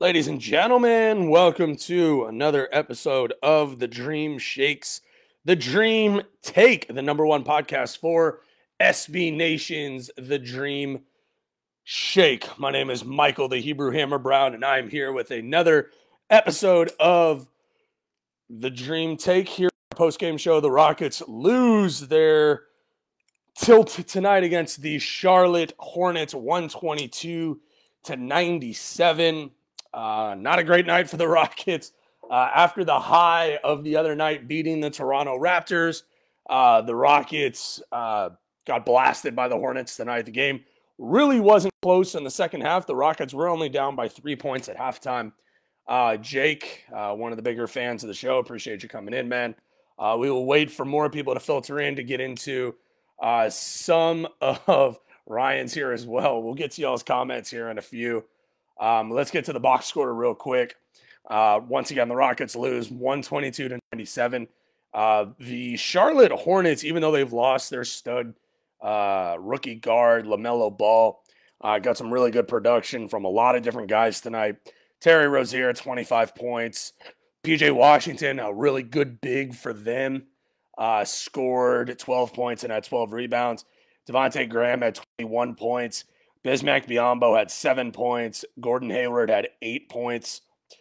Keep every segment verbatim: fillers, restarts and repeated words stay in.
Ladies and gentlemen, welcome to another episode of The Dream Shakes, The Dream Take, the number one podcast for S B Nation's The Dream Shake. My name is Michael the Hebrew Hammer Brown, and I'm here with another episode of The Dream Take. Here, post-game show, the Rockets lose their tilt tonight against the Charlotte Hornets, one twenty-two to ninety-seven. Uh, not a great night for the Rockets. Uh, after the high of the other night beating the Toronto Raptors, uh, the Rockets uh, got blasted by the Hornets tonight. The game really wasn't close in the second half. The Rockets were only down by three points at halftime. Uh, Jake, uh, one of the bigger fans of the show, appreciate you coming in, man. Uh, we will wait for more people to filter in to get into uh, some of Ryan's here as well. We'll get to y'all's comments here in a few. Um, let's get to the box score real quick. Uh, once again, the Rockets lose one twenty-two to ninety-seven. Uh, the Charlotte Hornets, even though they've lost their stud uh, rookie guard, LaMelo Ball, uh, got some really good production from a lot of different guys tonight. Terry Rozier, twenty-five points. P J Washington, a really good big for them, uh, scored twelve points and had twelve rebounds. Devontae Graham had twenty-one points. Bismack Biyombo had seven points. Gordon Hayward had eight points.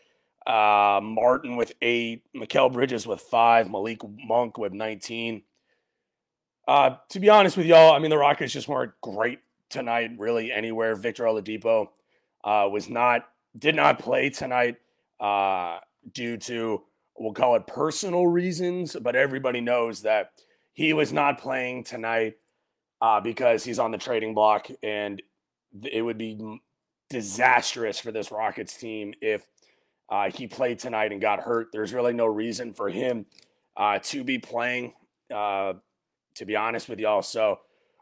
Uh, Martin with eight. Mikal Bridges with five. Malik Monk with nineteen. Uh, to be honest with y'all, I mean, the Rockets just weren't great tonight, really, anywhere. Victor Oladipo uh, was not, did not play tonight uh, due to, we'll call it personal reasons, but everybody knows that he was not playing tonight uh, because he's on the trading block, and it would be disastrous for this Rockets team if uh, he played tonight and got hurt. There's really no reason for him uh, to be playing, uh, to be honest with y'all. So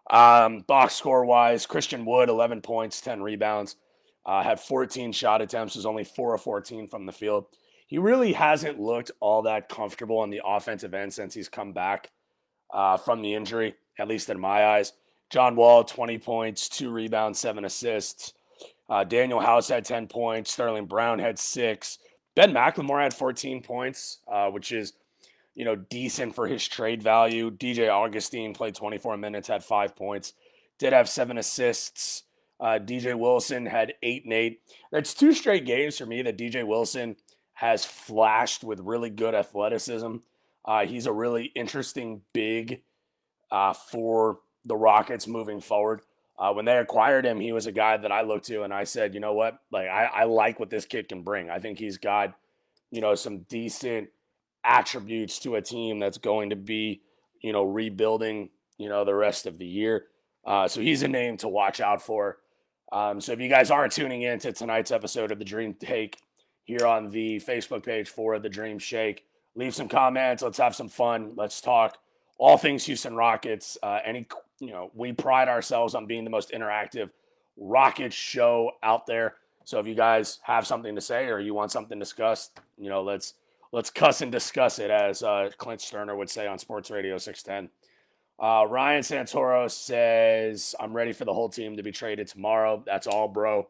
um, box score-wise, Christian Wood, eleven points, ten rebounds, uh, had fourteen shot attempts, was only four of fourteen from the field. He really hasn't looked all that comfortable on the offensive end since he's come back uh, from the injury, at least in my eyes. John Wall, twenty points, two rebounds, seven assists. Uh, Daniel House had ten points. Sterling Brown had six. Ben McLemore had fourteen points, uh, which is, you know, decent for his trade value. D J Augustine played twenty-four minutes, had five points. Did have seven assists. Uh, D J Wilson had eight and eight. That's two straight games for me that D J Wilson has flashed with really good athleticism. Uh, he's a really interesting big uh, for the Rockets moving forward. Uh, when they acquired him, he was a guy that I looked to and I said, you know what, like I, I like what this kid can bring. I think he's got, you know, some decent attributes to a team that's going to be, you know, rebuilding, you know, the rest of the year. Uh, so he's a name to watch out for. Um, so if you guys are tuning in to tonight's episode of The Dream Take here on the Facebook page for The Dream Shake, leave some comments. Let's have some fun. Let's talk all things Houston Rockets. Uh, any, you know, we pride ourselves on being the most interactive Rockets show out there. So if you guys have something to say or you want something discussed, you know, let's let's cuss and discuss it, as uh, Clint Sterner would say on Sports Radio six ten. Uh, Ryan Santoro says, "I'm ready for the whole team to be traded tomorrow." That's all, bro.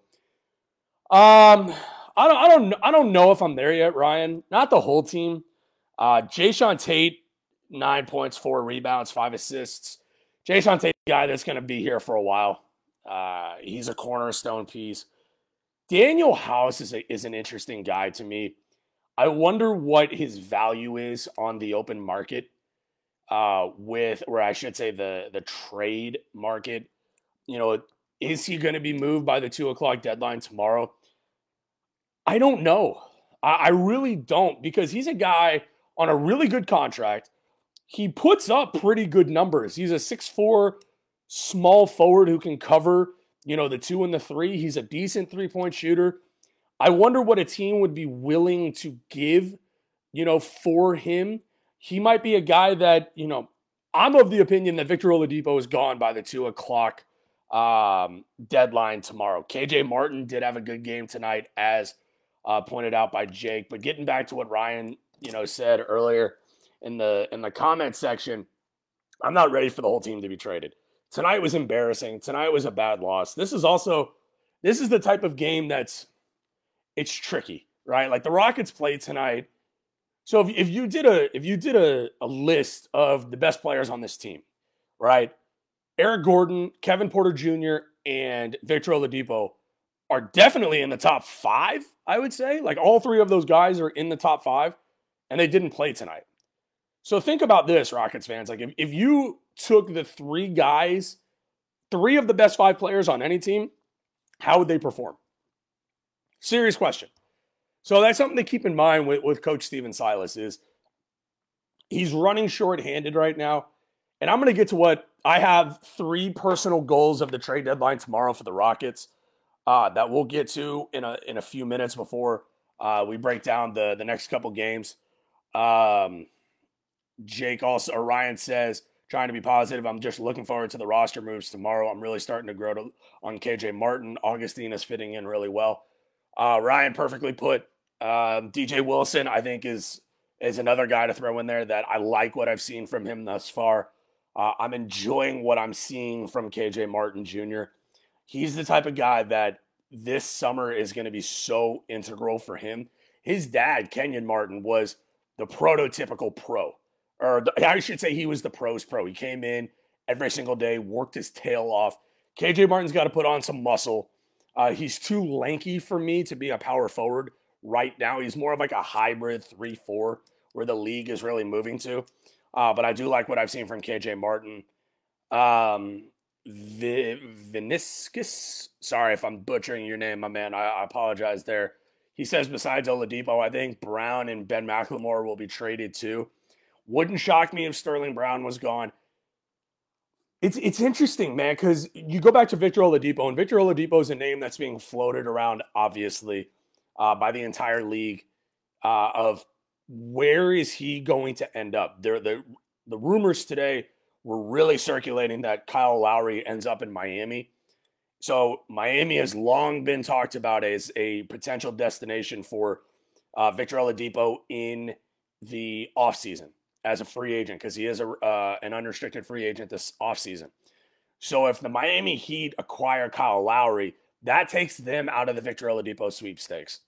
Um, I don't, I don't, I don't know if I'm there yet, Ryan. Not the whole team. Uh, Jayshawn Tate, nine points, four rebounds, five assists. Jayshawn Tate, guy that's going to be here for a while. Uh, he's a cornerstone piece. Daniel House is a, is an interesting guy to me. I wonder what his value is on the open market, uh, with, or I should say the the trade market. You know, is he going to be moved by the two o'clock deadline tomorrow? I don't know. I, I really don't, because he's a guy on a really good contract. He puts up pretty good numbers. He's a six foot four small forward who can cover, you know, the two and the three. He's a decent three-point shooter. I wonder what a team would be willing to give, you know, for him. He might be a guy that, you know, I'm of the opinion that Victor Oladipo is gone by the two o'clock um, deadline tomorrow. K J Martin did have a good game tonight, as uh, pointed out by Jake. But getting back to what Ryan, you know, said earlier in the in the comment section, I'm not ready for the whole team to be traded. Tonight was embarrassing. Tonight was a bad loss. This is also, this is the type of game that's, it's tricky, right? Like the Rockets played tonight. So if, if you did a if you did a, a list of the best players on this team, right? Eric Gordon, Kevin Porter Junior, and Victor Oladipo are definitely in the top five, I would say. Like all three of those guys are in the top five, and they didn't play tonight. So think about this, Rockets fans. Like if, if you took the three guys, three of the best five players on any team, how would they perform? Serious question. So that's something to keep in mind with, with Coach Stephen Silas is he's running short-handed right now. And I'm going to get to what I have three personal goals of the trade deadline tomorrow for the Rockets uh, that we'll get to in a in a few minutes before uh, we break down the, the next couple games. Um, Jake also, or Ryan says, trying to be positive, I'm just looking forward to the roster moves tomorrow. I'm really starting to grow to, on K J Martin. Augustine is fitting in really well. Uh, Ryan perfectly put. Um, D J Wilson, I think, is is another guy to throw in there that I like what I've seen from him thus far. Uh, I'm enjoying what I'm seeing from K J Martin Junior He's the type of guy that this summer is going to be so integral for him. His dad, Kenyon Martin, was the prototypical pro. Or the, I should say he was the pro's pro. He came in every single day, worked his tail off. K J Martin's got to put on some muscle. Uh, he's too lanky for me to be a power forward right now. He's more of like a hybrid three four where the league is really moving to. Uh, but I do like what I've seen from K J Martin. Um, v- Viniscus, sorry if I'm butchering your name, my man. I, I apologize there. He says besides Oladipo, I think Brown and Ben McLemore will be traded too. Wouldn't shock me if Sterling Brown was gone. It's it's interesting, man, because you go back to Victor Oladipo, and Victor Oladipo is a name that's being floated around, obviously, uh, by the entire league uh, of where is he going to end up? There, the the rumors today were really circulating that Kyle Lowry ends up in Miami. So Miami has long been talked about as a potential destination for uh, Victor Oladipo in the offseason as a free agent because he is a, uh, an unrestricted free agent this offseason. So if the Miami Heat acquire Kyle Lowry, that takes them out of the Victor Oladipo sweepstakes.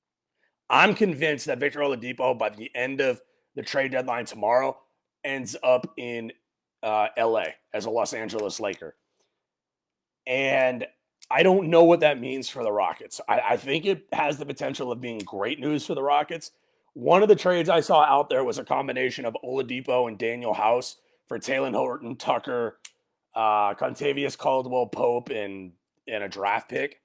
I'm convinced that Victor Oladipo, by the end of the trade deadline tomorrow, ends up in uh, L A as a Los Angeles Laker. And I don't know what that means for the Rockets. I, I think it has the potential of being great news for the Rockets. One of the trades I saw out there was a combination of Oladipo and Daniel House for Talen Horton Tucker, uh, Contavious Caldwell Pope, and, and a draft pick.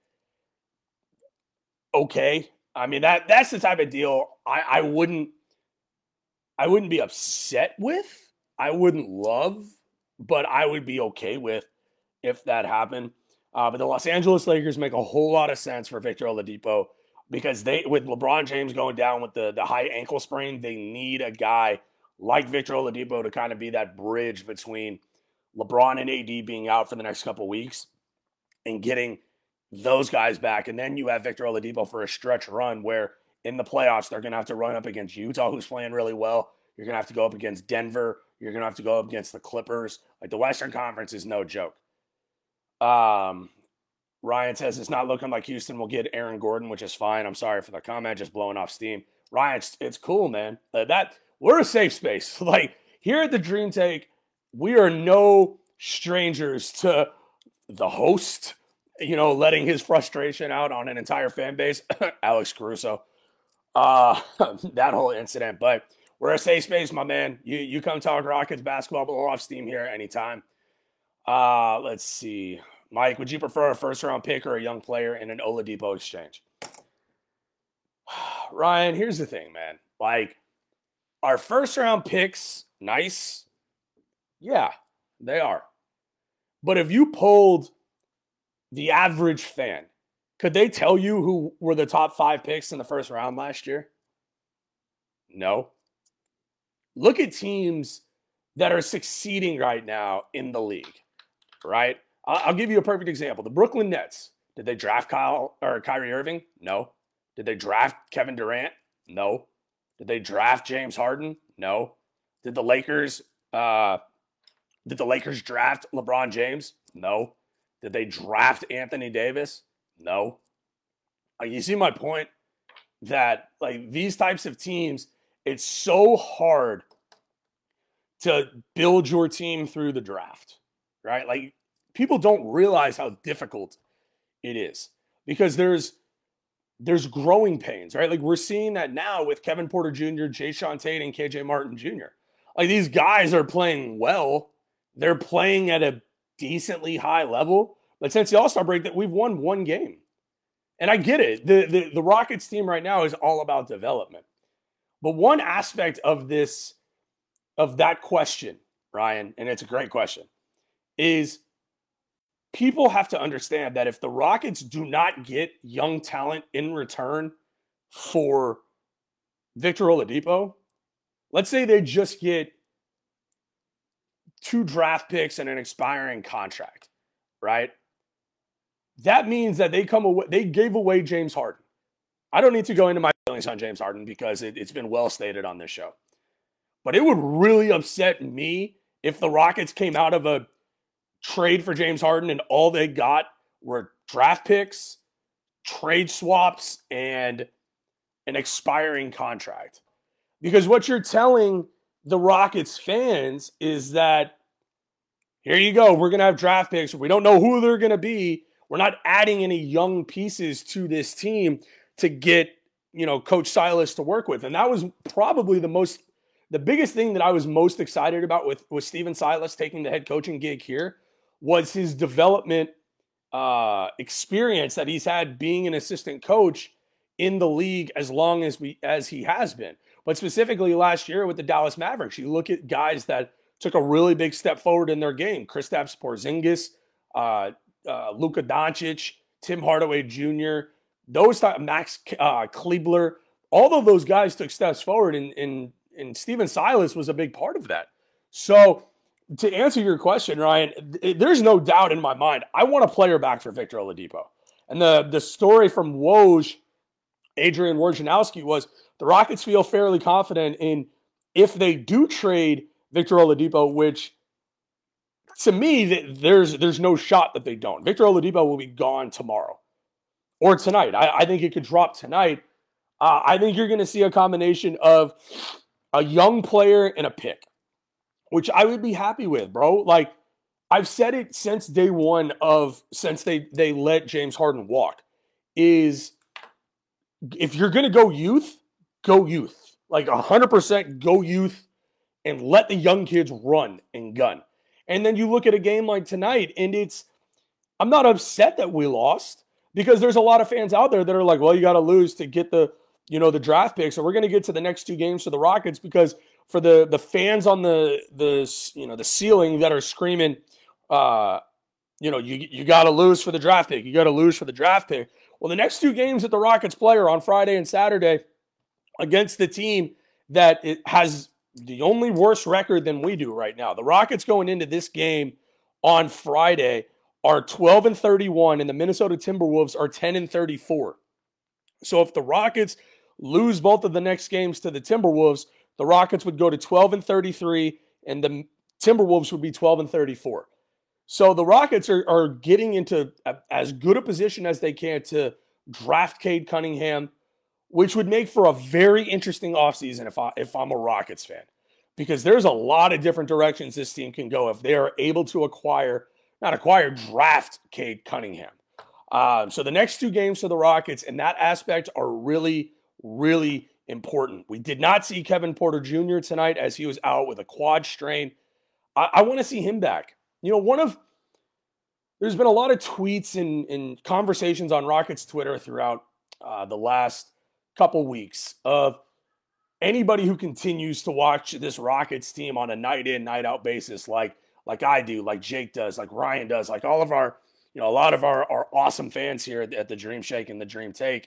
Okay. I mean, that that's the type of deal I, I wouldn't I wouldn't be upset with. I wouldn't love, but I would be okay with if that happened. Uh, but the Los Angeles Lakers make a whole lot of sense for Victor Oladipo because they, with LeBron James going down with the, the high ankle sprain, they need a guy like Victor Oladipo to kind of be that bridge between LeBron and A D being out for the next couple weeks and getting those guys back. And then you have Victor Oladipo for a stretch run where in the playoffs, they're going to have to run up against Utah, who's playing really well. You're going to have to go up against Denver. You're going to have to go up against the Clippers. Like the Western Conference is no joke. Um, Ryan says it's not looking like Houston will get Aaron Gordon, which is fine. I'm sorry for the comment, just blowing off steam. Ryan, it's, it's cool, man. Uh, that we're a safe space. Like here at the Dream Take, we are no strangers to the host, you know, letting his frustration out on an entire fan base, Alex Caruso, uh, that whole incident. But we're a safe space, my man. You you come talk Rockets basketball, blow off steam here anytime. Uh, let's see. Mike, would you prefer a first-round pick or a young player in an Oladipo exchange? Ryan, here's the thing, man. Like, our first-round picks, nice? Yeah, they are. But if you polled the average fan, could they tell you who were the top five picks in the first round last year? No. Look at teams that are succeeding right now in the league, right? I'll give you a perfect example. The Brooklyn Nets. Did they draft Kyle or Kyrie Irving? No. Did they draft Kevin Durant? No. Did they draft James Harden? No. Did the Lakers uh, did the Lakers draft LeBron James? No. Did they draft Anthony Davis? No. Like, you see my point? that like these types of teams, it's so hard to build your team through the draft, right? Like people don't realize how difficult it is because there's there's growing pains, right? Like we're seeing that now with Kevin Porter Junior, Jae'Sean Tate, and K J Martin Junior Like these guys are playing well. They're playing at a decently high level. But since the All-Star break, that we've won one game. And I get it. The, the, the Rockets team right now is all about development. But one aspect of this, of that question, Ryan, and it's a great question, is people have to understand that if the Rockets do not get young talent in return for Victor Oladipo, let's say they just get two draft picks and an expiring contract, right? That means that they come away, they gave away James Harden. I don't need to go into my feelings on James Harden because it, it's been well stated on this show. But it would really upset me if the Rockets came out of a trade for James Harden and all they got were draft picks, trade swaps, and an expiring contract. Because what you're telling the Rockets fans is that, here you go, we're going to have draft picks. We don't know who they're going to be. We're not adding any young pieces to this team to get, you know, Coach Silas to work with. And that was probably the most, the biggest thing that I was most excited about with, with Stephen Silas taking the head coaching gig here was his development uh, experience that he's had being an assistant coach in the league as long as we as he has been. But specifically last year with the Dallas Mavericks, you look at guys that took a really big step forward in their game. Kristaps Porzingis, uh, uh, Luka Doncic, Tim Hardaway Junior, those type, Max uh, Kleber, all of those guys took steps forward, and, and, and Stephen Silas was a big part of that. So to answer your question, Ryan, it, there's no doubt in my mind, I want a player back for Victor Oladipo. And the, the story from Woj, Adrian Wojnarowski, was the Rockets feel fairly confident in if they do trade Victor Oladipo, which to me, there's there's no shot that they don't. Victor Oladipo will be gone tomorrow or tonight. I, I think it could drop tonight. Uh, I think you're going to see a combination of a young player and a pick, which I would be happy with, bro. Like, I've said it since day one of, since they, they let James Harden walk, is if you're going to go youth, go youth. Like one hundred percent go youth and let the young kids run and gun. And then you look at a game like tonight, and it's, I'm not upset that we lost because there's a lot of fans out there that are like, well, you got to lose to get the, you know, the draft pick. So we're going to get to the next two games for the Rockets because for the the fans on the the you know the ceiling that are screaming, uh, you know, you you got to lose for the draft pick. You got to lose for the draft pick. Well, the next two games that the Rockets play are on Friday and Saturday against the team that it has the only worse record than we do right now. The Rockets going into this game on Friday are twelve and thirty-one, and the Minnesota Timberwolves are ten and thirty-four. So if the Rockets lose both of the next games to the Timberwolves, the Rockets would go to twelve and thirty-three, and the Timberwolves would be twelve and thirty-four. So the Rockets are, are getting into a, as good a position as they can to draft Cade Cunningham, which would make for a very interesting offseason if, I, if I'm a Rockets fan. Because there's a lot of different directions this team can go if they are able to acquire, not acquire, draft Cade Cunningham. Um, so the next two games for the Rockets in that aspect are really, really important. We did not see Kevin Porter Junior tonight as he was out with a quad strain. I, I want to see him back. You know, one of, there's been a lot of tweets and, and conversations on Rockets Twitter throughout uh, the last couple weeks of anybody who continues to watch this Rockets team on a night in, night out basis, like, like I do, like Jake does, like Ryan does, like all of our, you know, a lot of our, our awesome fans here at, at the Dream Shake and the Dream Take.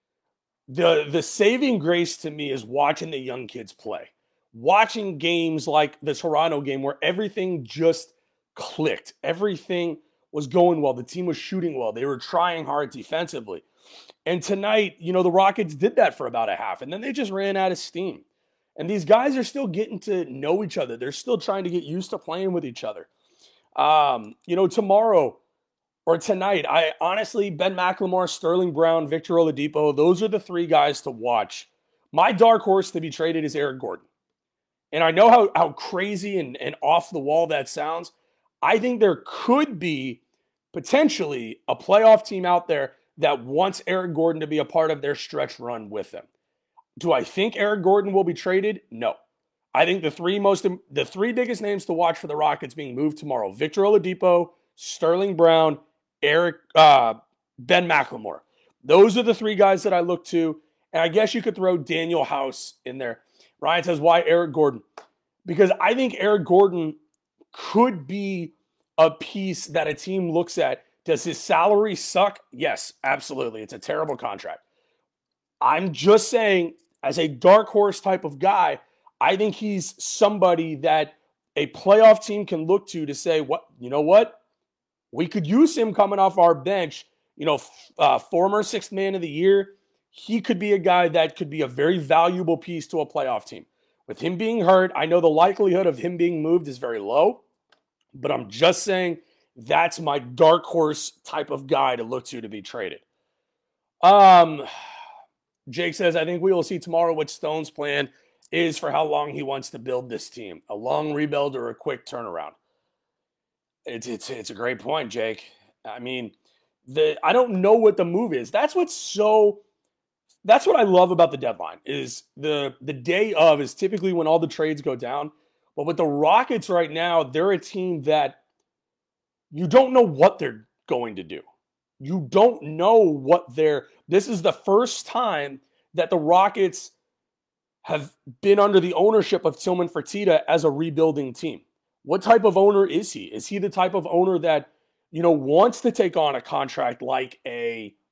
The, the saving grace to me is watching the young kids play. Watching games like the Toronto game where everything just clicked. Everything was going well. The team was shooting well. They were trying hard defensively. And tonight, you know, the Rockets did that for about a half, and then they just ran out of steam. And these guys are still getting to know each other. They're still trying to get used to playing with each other. Um, you know, tomorrow, or tonight, I honestly, Ben McLemore, Sterling Brown, Victor Oladipo, those are the three guys to watch. My dark horse to be traded is Eric Gordon. And I know how, how crazy and, and off the wall that sounds. I think there could be potentially a playoff team out there that wants Eric Gordon to be a part of their stretch run with them. Do I think Eric Gordon will be traded? No. I think the three most the three biggest names to watch for the Rockets being moved tomorrow: Victor Oladipo, Sterling Brown, Eric uh, Ben McLemore. Those are the three guys that I look to. And I guess you could throw Daniel House in there. Ryan says, why Eric Gordon? Because I think Eric Gordon could be a piece that a team looks at. Does his salary suck? Yes, absolutely. It's a terrible contract. I'm just saying, as a dark horse type of guy, I think he's somebody that a playoff team can look to to say, what, you know what? We could use him coming off our bench. You know, uh, former sixth man of the year. He could be a guy that could be a very valuable piece to a playoff team. With him being hurt, I know the likelihood of him being moved is very low, but I'm just saying that's my dark horse type of guy to look to to be traded. Um, Jake says, I think we will see tomorrow what Stone's plan is for how long he wants to build this team. A long rebuild or a quick turnaround. It's it's it's a great point, Jake. I mean, the I don't know what the move is. That's what's so That's what I love about the deadline is the, the day of is typically when all the trades go down. But with the Rockets right now, they're a team that you don't know what they're going to do. You don't know what they're – this is the first time that the Rockets have been under the ownership of Tillman Fertitta as a rebuilding team. What type of owner is he? Is he the type of owner that, you know, wants to take on a contract like a –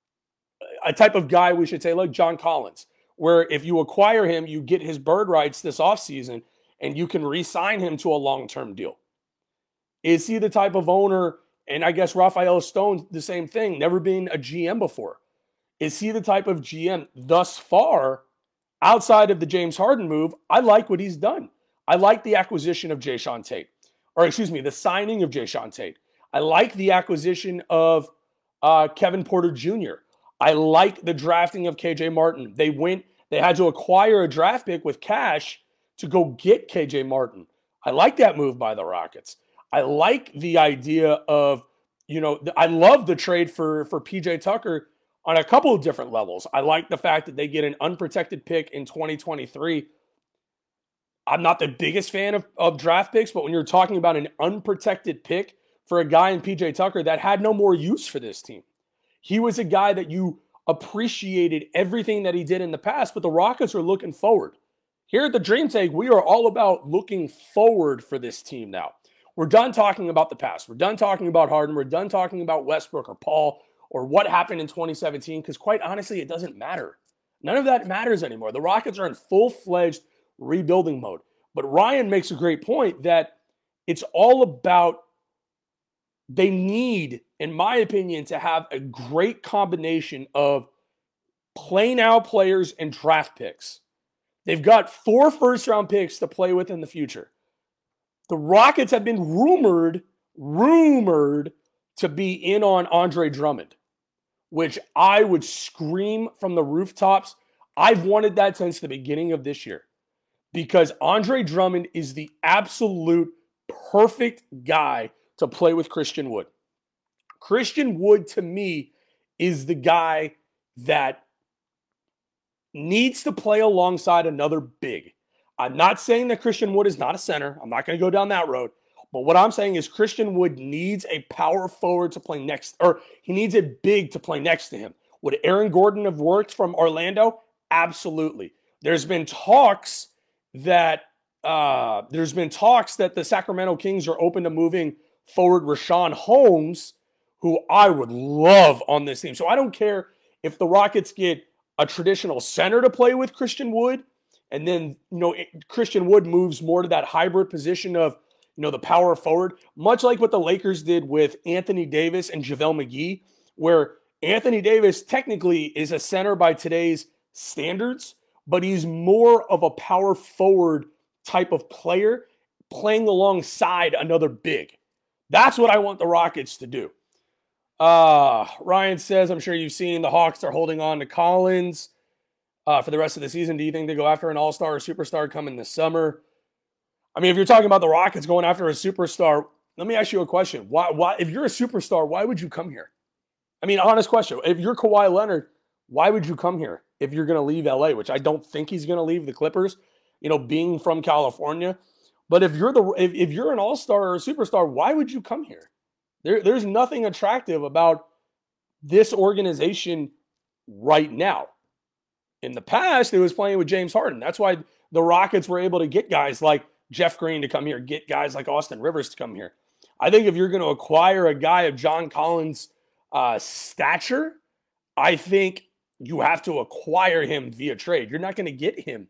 a type of guy, we should say, like John Collins, where if you acquire him, you get his bird rights this offseason and you can re-sign him to a long-term deal? Is he the type of owner, and I guess Rafael Stone, the same thing, never been a G M before. Is he the type of G M thus far, outside of the James Harden move? I like what he's done. I like the acquisition of Jae'Sean Tate, or excuse me, the signing of Jae'Sean Tate. I like the acquisition of uh, Kevin Porter Junior I like the drafting of K J Martin. They went, they had to acquire a draft pick with cash to go get K J Martin. I like that move by the Rockets. I like the idea of, you know, I love the trade for, for P J Tucker on a couple of different levels. I like the fact that they get an unprotected pick in twenty twenty-three. I'm not the biggest fan of, of draft picks, but when you're talking about an unprotected pick for a guy in P J Tucker that had no more use for this team. He was a guy that you appreciated everything that he did in the past, but the Rockets are looking forward. Here at the Dream Take, we are all about looking forward for this team now. We're done talking about the past. We're done talking about Harden. We're done talking about Westbrook or Paul or what happened in twenty seventeen, because quite honestly, it doesn't matter. None of that matters anymore. The Rockets are in full-fledged rebuilding mode. But Ryan makes a great point that it's all about they need, in my opinion, to have a great combination of play now players and draft picks. They've got four first-round picks to play with in the future. The Rockets have been rumored, rumored to be in on Andre Drummond, which I would scream from the rooftops. I've wanted that since the beginning of this year because Andre Drummond is the absolute perfect guy to play with Christian Wood. Christian Wood, to me, is the guy that needs to play alongside another big. I'm not saying that Christian Wood is not a center. I'm not going to go down that road. But what I'm saying is Christian Wood needs a power forward to play next, or he needs a big to play next to him. Would Aaron Gordon have worked from Orlando? Absolutely. There's been talks that uh, there's been talks that the Sacramento Kings are open to moving forward Richaun Holmes, who I would love on this team. So I don't care if the Rockets get a traditional center to play with Christian Wood, and then, you know, Christian Wood moves more to that hybrid position of, you know, the power forward, much like what the Lakers did with Anthony Davis and JaVale McGee, where Anthony Davis technically is a center by today's standards, but he's more of a power forward type of player playing alongside another big. That's what I want the Rockets to do. Uh, Ryan says, I'm sure you've seen the Hawks are holding on to Collins uh, for the rest of the season. Do you think they go after an all-star or superstar coming this summer? I mean, if you're talking about the Rockets going after a superstar, let me ask you a question. Why, why, if you're a superstar, why would you come here? I mean, honest question. If you're Kawhi Leonard, why would you come here if you're going to leave L A, which I don't think he's going to leave the Clippers, you know, being from California. But if you're the if, if you're an all-star or a superstar, why would you come here? There, there's nothing attractive about this organization right now. In the past, it was playing with James Harden. That's why the Rockets were able to get guys like Jeff Green to come here, get guys like Austin Rivers to come here. I think if you're going to acquire a guy of John Collins' uh, stature, I think you have to acquire him via trade. You're not going to get him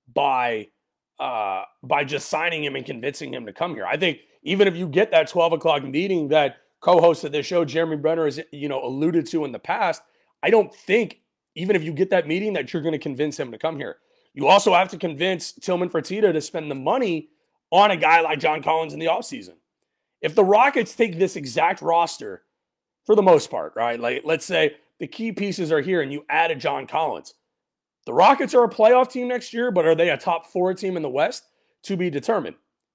by uh, by just signing him and convincing him to come here. I think even if you get that twelve o'clock meeting that co-host of this show, Jeremy Brenner, has you know alluded to in the past, I don't think even if you get that meeting that you're going to convince him to come here. You also have to convince Tillman Fertitta to spend the money on a guy like John Collins in the offseason. If the Rockets take this exact roster, for the most part, right? Like, let's say the key pieces are here and you added John Collins. The Rockets are a playoff team next year, but are they a top four team in the West? To be determined.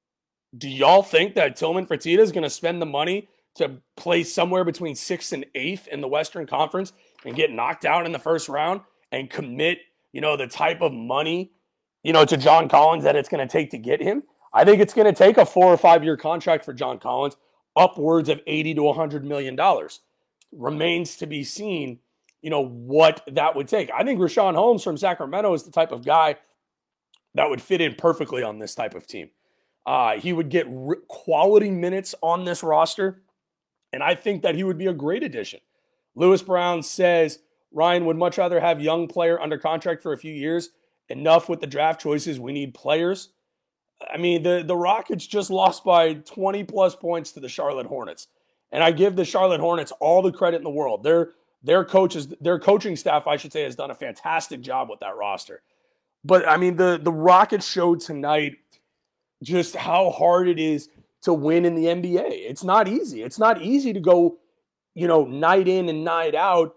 Do y'all think that Tillman Fertitta is going to spend the money to play somewhere between sixth and eighth in the Western Conference and get knocked out in the first round and commit, you know, the type of money, you know, to John Collins that it's going to take to get him? I think it's going to take a four or five year contract for John Collins, upwards of eighty to one hundred million dollars. Remains to be seen, you know, what that would take. I think Richaun Holmes from Sacramento is the type of guy that would fit in perfectly on this type of team. Uh, he would get r- quality minutes on this roster, and I think that he would be a great addition. Lewis Brown says, Ryan would much rather have young player under contract for a few years. Enough with the draft choices. We need players. I mean, the, the Rockets just lost by twenty plus points to the Charlotte Hornets. And I give the Charlotte Hornets all the credit in the world. Their, their coaches, their coaching staff, I should say, has done a fantastic job with that roster. But, I mean, the, the Rockets showed tonight just how hard it is to win in the N B A. It's not easy. It's not easy to go, you know, night in and night out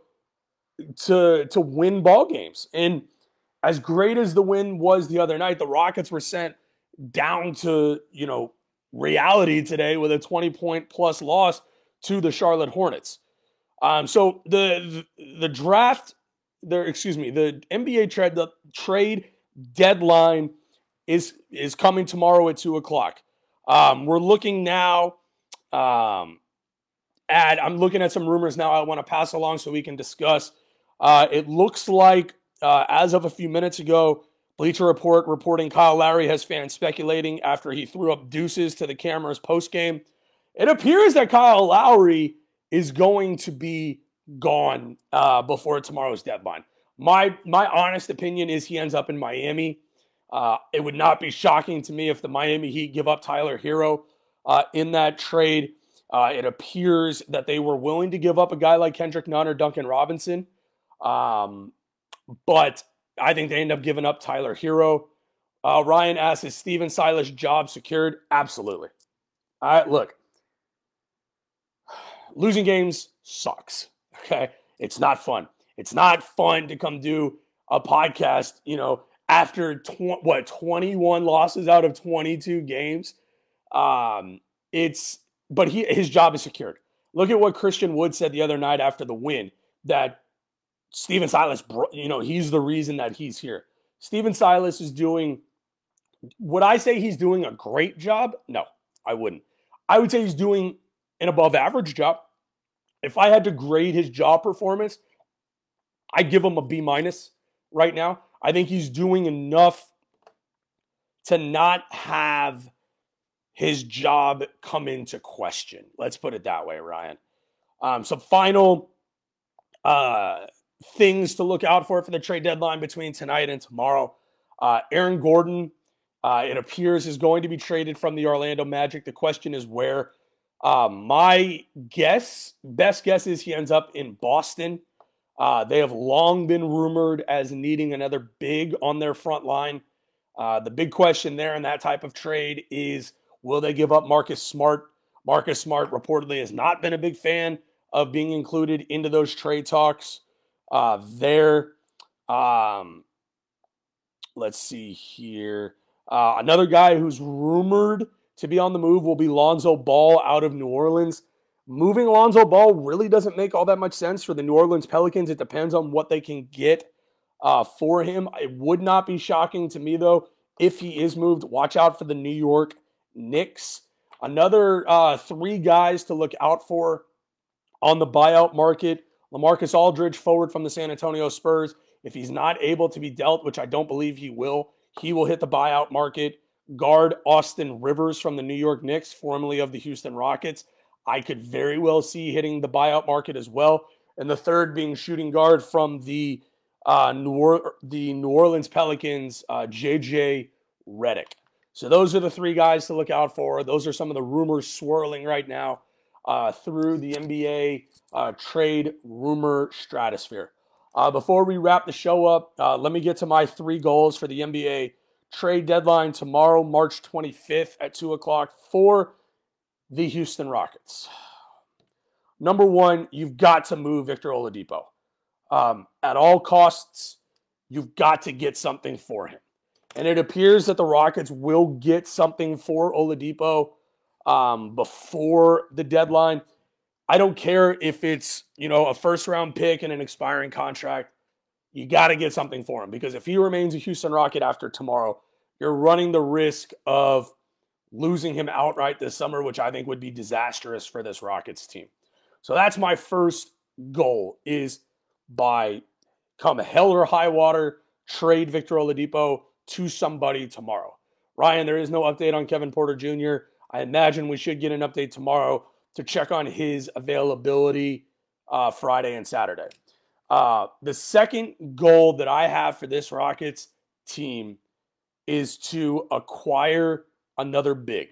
to, to win ball games. And as great as the win was the other night, the Rockets were sent down to, you know, reality today with a twenty point plus loss to the Charlotte Hornets. Um, so the, the the draft, there, excuse me, the N B A trade the trade deadline is is coming tomorrow at two o'clock. Um, we're looking now um, at I'm looking at some rumors now. I want to pass along so we can discuss. Uh, it looks like uh, as of a few minutes ago, Bleacher Report reporting Kyle Lowry has fans speculating after he threw up deuces to the cameras post game. It appears that Kyle Lowry is going to be gone uh, before tomorrow's deadline. My my honest opinion is he ends up in Miami. Uh, it would not be shocking to me if the Miami Heat give up Tyler Hero uh, in that trade. Uh, it appears that they were willing to give up a guy like Kendrick Nunn or Duncan Robinson. Um, but I think they end up giving up Tyler Hero. Uh, Ryan asks, is Stephen Silas' job secured? Absolutely. All right, look. Losing games sucks, okay? It's not fun. It's not fun to come do a podcast, you know, after, tw- what, twenty-one losses out of twenty-two games. Um, it's, but he his job is secured. Look at what Christian Wood said the other night after the win, that Stephen Silas, you know, he's the reason that he's here. Stephen Silas is doing, would I say he's doing a great job? No, I wouldn't. I would say he's doing an above average job. If I had to grade his job performance, I'd give him a B minus right now. I think he's doing enough to not have his job come into question. Let's put it that way, Ryan. Um, some final uh, things to look out for for the trade deadline between tonight and tomorrow. Uh, Aaron Gordon, uh, it appears, is going to be traded from the Orlando Magic. The question is where. Uh, my guess, best guess is he ends up in Boston. Uh, they have long been rumored as needing another big on their front line. Uh, the big question there in that type of trade is, will they give up Marcus Smart? Marcus Smart reportedly has not been a big fan of being included into those trade talks uh, there. Um, let's see here. Uh, another guy who's rumored to be on the move will be Lonzo Ball out of New Orleans. Moving Lonzo Ball really doesn't make all that much sense for the New Orleans Pelicans. It depends on what they can get uh, for him. It would not be shocking to me, though, if he is moved. Watch out for the New York Knicks. Another uh, three guys to look out for on the buyout market. LaMarcus Aldridge, forward from the San Antonio Spurs. If he's not able to be dealt, which I don't believe he will, he will hit the buyout market. Guard Austin Rivers from the New York Knicks, formerly of the Houston Rockets, I could very well see hitting the buyout market as well. And the third being shooting guard from the uh, New, or- the New Orleans Pelicans, uh, J J Redick. So those are the three guys to look out for. Those are some of the rumors swirling right now uh, through the N B A uh, trade rumor stratosphere. Uh, before we wrap the show up, uh, let me get to my three goals for the N B A trade deadline tomorrow, March twenty-fifth at two o'clock for the Houston Rockets. Number one, you've got to move Victor Oladipo. Um, at all costs, you've got to get something for him. And it appears that the Rockets will get something for Oladipo um, before the deadline. I don't care if it's, you know, a first-round pick and an expiring contract. You got to get something for him, because if he remains a Houston Rocket after tomorrow, you're running the risk of losing him outright this summer, which I think would be disastrous for this Rockets team. So that's my first goal, is by come hell or high water, trade Victor Oladipo to somebody tomorrow. Ryan, there is no update on Kevin Porter Junior I imagine we should get an update tomorrow to check on his availability uh, Friday and Saturday. Uh, the second goal that I have for this Rockets team is to acquire another big.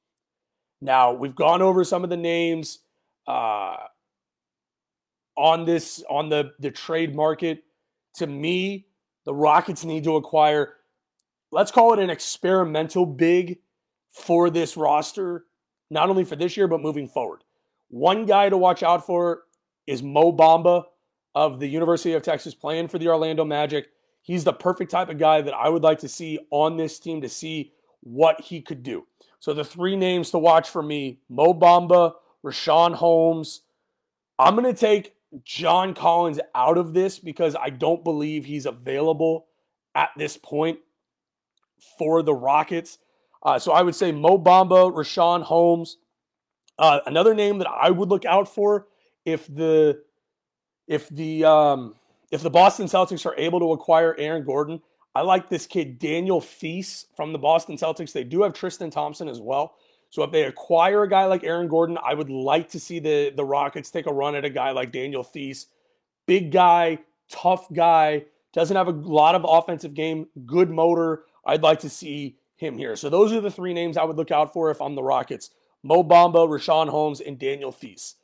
Now, we've gone over some of the names uh, on this on the, the trade market. To me, the Rockets need to acquire, let's call it an experimental big for this roster, not only for this year, but moving forward. One guy to watch out for is Mo Bamba of the University of Texas, playing for the Orlando Magic. He's the perfect type of guy that I would like to see on this team to see what he could do. So the three names to watch for me: Mo Bamba, Richaun Holmes. I'm going to take John Collins out of this because I don't believe he's available at this point for the Rockets. Uh, so I would say Mo Bamba, Richaun Holmes. Uh, another name that I would look out for if the if the um, if the Boston Celtics are able to acquire Aaron Gordon, I like this kid Daniel Theis from the Boston Celtics. They do have Tristan Thompson as well. So if they acquire a guy like Aaron Gordon, I would like to see the, the Rockets take a run at a guy like Daniel Theis. Big guy, tough guy, doesn't have a lot of offensive game, good motor. I'd like to see him here. So those are the three names I would look out for if I'm the Rockets: Mo Bamba, Richaun Holmes, and Daniel Theis.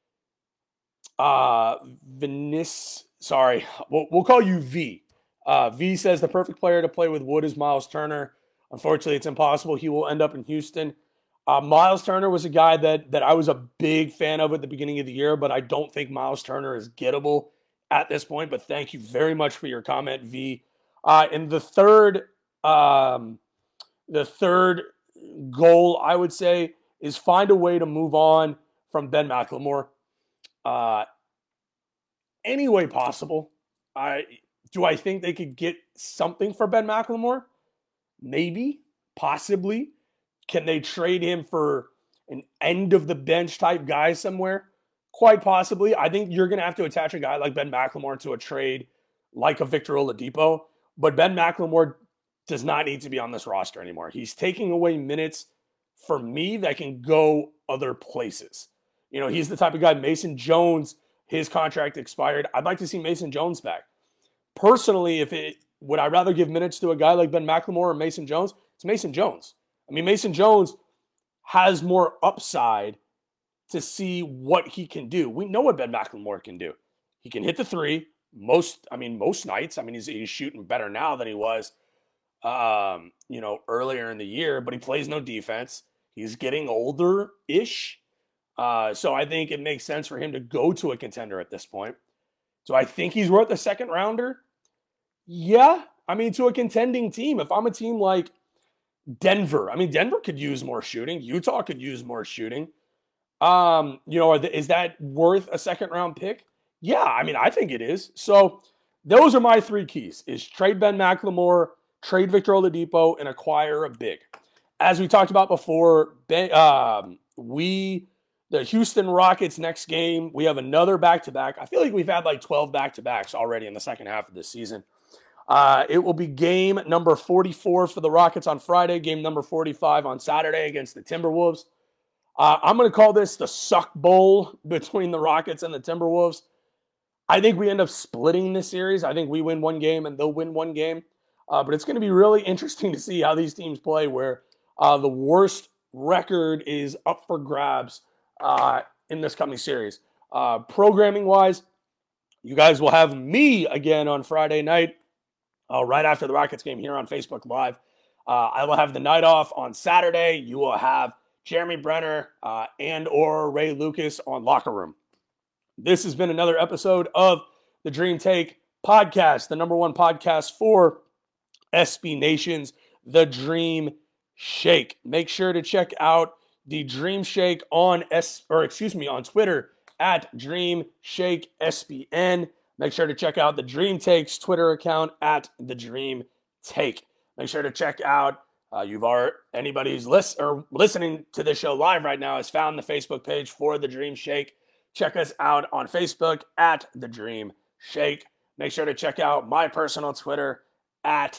Uh, Venice, sorry, we'll, we'll call you V. Uh, v says the perfect player to play with Wood is Miles Turner. Unfortunately, it's impossible. He will end up in Houston. Uh, Miles Turner was a guy that that I was a big fan of at the beginning of the year, but I don't think Miles Turner is gettable at this point. But thank you very much for your comment, V. Uh, and the third, um, the third goal I would say is find a way to move on from Ben McLemore. Uh, any way possible. I do I think they could get something for Ben McLemore? Maybe, possibly. Can they trade him for an end of the bench type guy somewhere? Quite possibly. I think you're going to have to attach a guy like Ben McLemore to a trade like a Victor Oladipo. But Ben McLemore does not need to be on this roster anymore. He's taking away minutes for me that can go other places. You know, he's the type of guy. Mason Jones, his contract expired. I'd like to see Mason Jones back. Personally, if it would I rather give minutes to a guy like Ben McLemore or Mason Jones? It's Mason Jones. I mean, Mason Jones has more upside to see what he can do. We know what Ben McLemore can do. He can hit the three most, I mean, most nights. I mean, he's, he's shooting better now than he was, um, you know, earlier in the year, but he plays no defense. He's getting older-ish. Uh, so I think it makes sense for him to go to a contender at this point. Do I think he's worth a second rounder? Yeah. I mean, to a contending team. If I'm a team like Denver, I mean, Denver could use more shooting. Utah could use more shooting. Um, you know, is that worth a second round pick? Yeah, I mean, I think it is. So those are my three keys: is trade Ben McLemore, trade Victor Oladipo, and acquire a big. As we talked about before, ben, um, we the Houston Rockets next game, we have another back-to-back. I feel like we've had like twelve back-to-backs already in the second half of this season. Uh, it will be game number forty-four for the Rockets on Friday, game number forty-five on Saturday against the Timberwolves. Uh, I'm going to call this the suck bowl between the Rockets and the Timberwolves. I think we end up splitting this series. I think we win one game and they'll win one game. Uh, but it's going to be really interesting to see how these teams play, where uh, the worst record is up for grabs uh, in this coming series. Uh, Programming-wise, you guys will have me again on Friday night, uh, right after the Rockets game here on Facebook Live. Uh, I will have the night off on Saturday. You will have Jeremy Brenner uh, and or Ray Lucas on Locker Room. This has been another episode of the Dream Take podcast, the number one podcast for S B Nation's The Dream Shake. Make sure to check out the Dream Shake on S or excuse me on Twitter at Dream Shake S B N. Make sure to check out the Dream Takes Twitter account at the Dream Take. Make sure to check out Uh, you've already, anybody who's list, or listening to this show live right now has found the Facebook page for The Dream Shake. Check us out on Facebook at The Dream Shake. Make sure to check out my personal Twitter at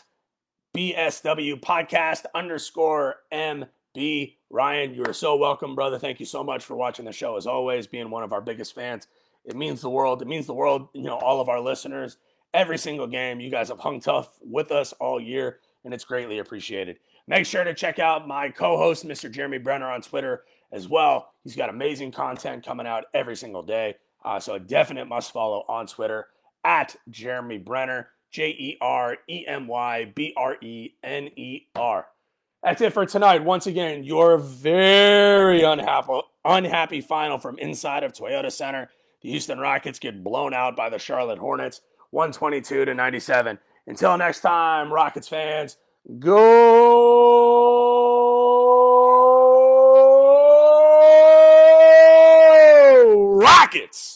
B S W Podcast underscore M B. Ryan, you are so welcome, brother. Thank you so much for watching the show, as always, being one of our biggest fans. It means the world. It means the world, you know, all of our listeners. Every single game, you guys have hung tough with us all year, and it's greatly appreciated. Make sure to check out my co-host, Mister Jeremy Brenner, on Twitter as well. He's got amazing content coming out every single day. Uh, so a definite must follow on Twitter at Jeremy Brenner, J E R E M Y B R E N E R. That's it for tonight. Once again, your very unhappy, unhappy final from inside of Toyota Center. The Houston Rockets get blown out by the Charlotte Hornets, one twenty-two to ninety-seven. Until next time, Rockets fans, go Rockets!